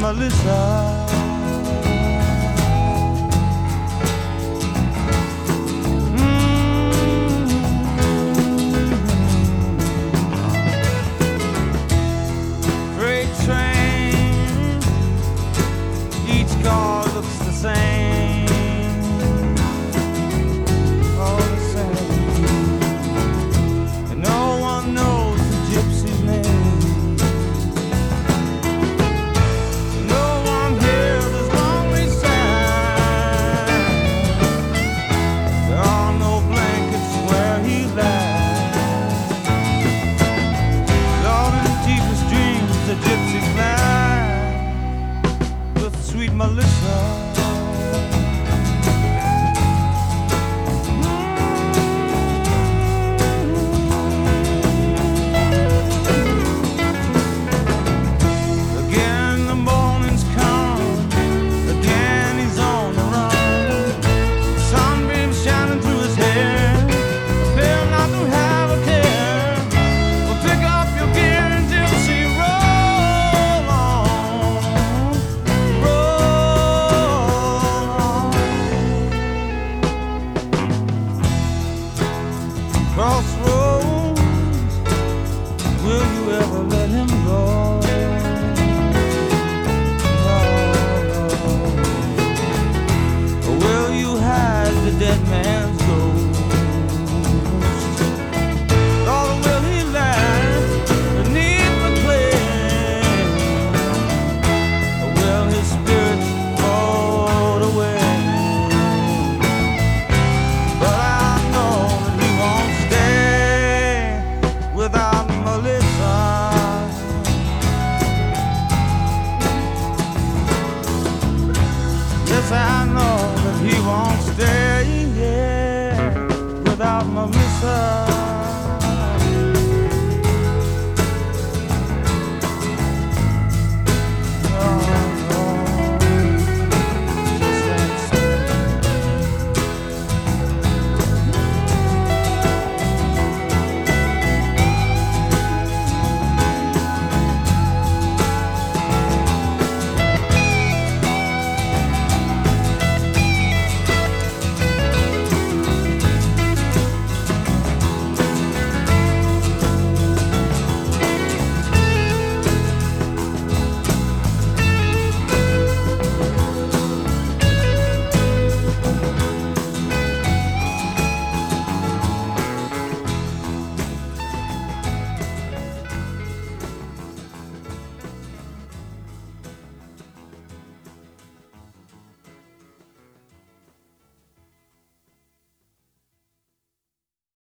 Melissa. Freight train, each car looks the same, all the same, and no one knows the gypsy's name. Sweet Melissa. Again the morning's come, again he's on the run. Sunbeams shining through his hair, appear not to have a care. Well, pick up your gear and gypsy roll on. Crossroads, will you ever let him go? No, no. Or will you hide the dead man's ghost? Or will he lie beneath the clay? Or will his spirit float away? But I know that he won't stay without Melissa. Yes, I know that he won't stay, yeah, without Melissa.